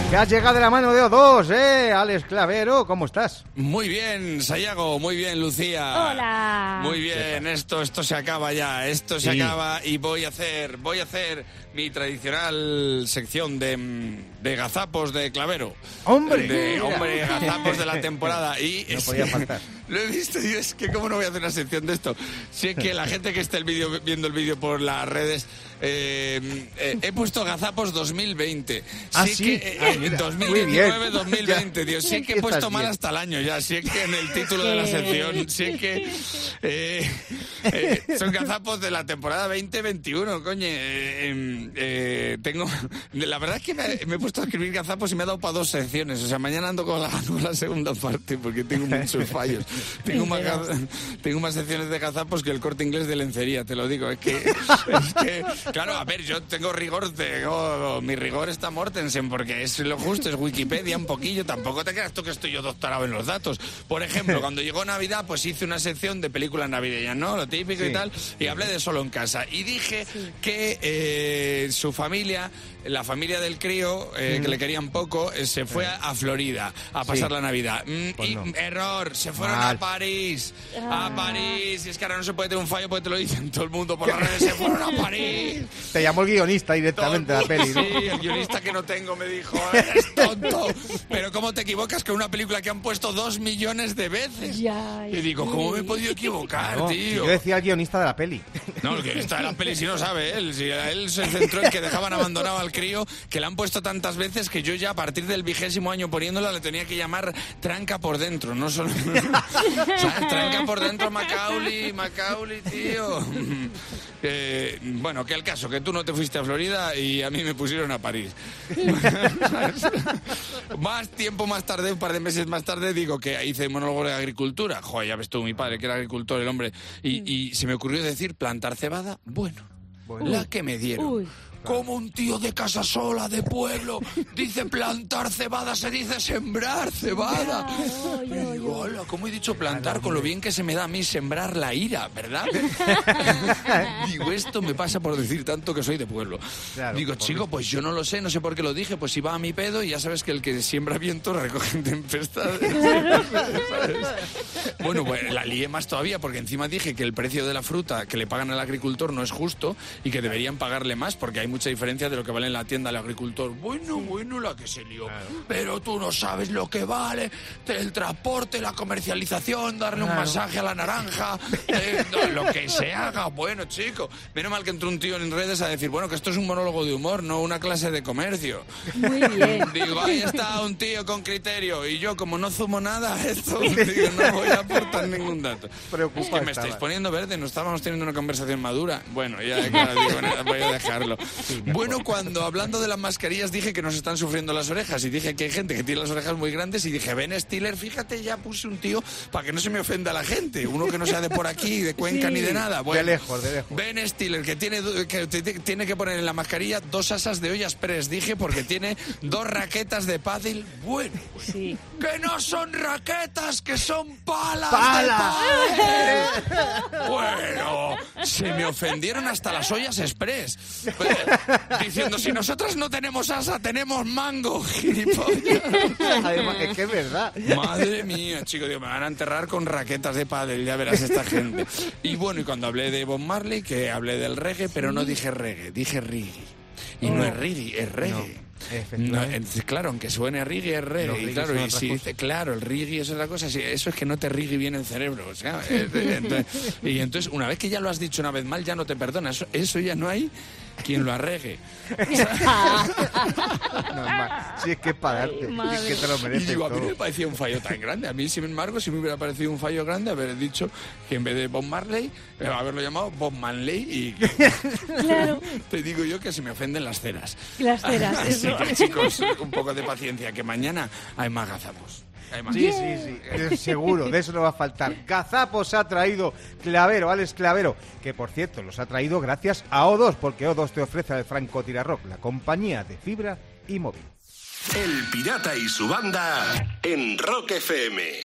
Que has llegado de la mano de O2, Alex Clavero, ¿cómo estás? Muy bien, Sayago, muy bien, Lucía. Hola. Muy bien, esto se acaba ya, se acaba y voy a hacer mi tradicional sección de gazapos de Clavero. ¡Hombre! Hombre, gazapos de la temporada. Y no podía faltar. Lo he visto y es que cómo no voy a hacer una sección de esto. Si es que la gente que esté viendo el vídeo por las redes, he puesto gazapos 2020. Sí. 2019-2020, Dios. Sí que he puesto mal hasta el año ya. Sí es que en el título de la sección, sí es que son gazapos de la temporada 2021, coño. La verdad es que me he puesto a escribir gazapos y me ha dado para 2 secciones. O sea, mañana ando con la segunda parte porque tengo muchos fallos. Tengo más secciones de gazapos que el Corte Inglés de lencería, te lo digo. Es que claro, a ver, yo tengo rigor, mi rigor está Mortensen, porque es lo justo, es Wikipedia un poquillo. Tampoco te creas tú que estoy yo doctorado en los datos. Por ejemplo, cuando llegó Navidad, pues hice una sección de películas navideñas, ¿no? Lo típico y tal, y hablé de Solo en Casa. Y dije que su familia, la familia del crío, que le querían poco, se fue a Florida a pasar la Navidad. Pues no. Error, se fueron a París. A París. Y es que ahora no se puede tener un fallo porque te lo dicen todo el mundo por las redes. Se fueron a París. Te llamó el guionista directamente de la peli, ¿no? Sí, el guionista que no tengo me dijo, eres tonto. Pero ¿cómo te equivocas con una película que han puesto 2 millones de veces? Y digo, ¿cómo me he podido equivocar, tío? Yo decía el guionista de la peli. No, el guionista de la peli si no sabe él. Si él se centró en que dejaban abandonado al crío, que la han puesto tantas veces que yo ya a partir del 20º año poniéndola le tenía que llamar Tranca por dentro, no solo... ¿Sabes? Tranca por dentro Macaulay, tío. Bueno, que el caso, que tú no te fuiste a Florida y a mí me pusieron a París. Más tiempo más tarde, un par de meses más tarde, digo que hice monólogo de agricultura. Joder, ya ves tú, mi padre, que era agricultor, el hombre. Y se me ocurrió decir plantar cebada. Bueno. La que me dieron. Uy. Como un tío de casa sola, de pueblo, dice plantar cebada, se dice sembrar cebada. Y digo, hola, ¿cómo he dicho plantar? Con lo bien que se me da a mí sembrar la ira, ¿verdad? Digo, esto me pasa por decir tanto que soy de pueblo. Claro, digo, chico, pues yo no sé por qué lo dije, pues iba a mi pedo y ya sabes que el que siembra viento recoge tempestades. Bueno, pues la lié más todavía porque encima dije que el precio de la fruta que le pagan al agricultor no es justo y que deberían pagarle más porque hay mucha diferencia de lo que vale en la tienda el agricultor. Bueno, la que se lió. Claro. Pero tú no sabes lo que vale el transporte, la comercialización, darle un masaje a la naranja, lo que se haga. Bueno, chico, menos mal que entró un tío en redes a decir, bueno, que esto es un monólogo de humor, no una clase de comercio. Muy bien. Digo, ahí está un tío con criterio. Y yo, como no zumo nada, digo, no voy a aportar ningún dato. Es que me estáis poniendo verde, no estábamos teniendo una conversación madura. Bueno, ya, claro, digo, voy a dejarlo. Sí, bueno, cuando hablando de las mascarillas dije que nos están sufriendo las orejas y dije que hay gente que tiene las orejas muy grandes y dije, Ben Stiller, fíjate, ya puse un tío para que no se me ofenda la gente, uno que no sea de por aquí, de Cuenca ni de nada. Bueno, de lejos. Ben Stiller, que tiene que poner en la mascarilla 2 asas de ollas press, dije, porque tiene 2 raquetas de pádel. Bueno, que no son raquetas, que son palas. De pádel. Bueno, se me ofendieron hasta las ollas express. Diciendo, si nosotros no tenemos asa, tenemos mango, gilipollas. Además, es que es verdad. Madre mía, chico, digo, me van a enterrar con raquetas de pádel, ya verás esta gente. Y bueno, y cuando hablé de Bob Marley, que hablé del reggae, pero no dije reggae, dije reggae. Y no es reggae, es reggae. No, claro, aunque suene a reggae, es reggae. Y claro, y si dice, claro, el reggae es otra cosa, sí, eso es que no te reggae bien el cerebro. O sea, entonces, una vez que ya lo has dicho una vez mal, ya no te perdona. Eso ya no hay quien lo arregue. Si es que es para darte, es que te lo mereces. Y digo, a mí me parecía un fallo tan grande. A mí, sin embargo, si me hubiera parecido un fallo grande haber dicho que en vez de Bob Marley, haberlo llamado Bob Manley y... Claro. Te digo yo que se me ofenden las ceras. Las ceras, Así que, chicos, un poco de paciencia, que mañana hay más gazapos. Sí, seguro, de eso no va a faltar. Gazapos ha traído Clavero, Alex Clavero, que por cierto los ha traído gracias a O2, porque O2 te ofrece al Francotirador, la compañía de fibra y móvil. El Pirata y su banda en Rock FM.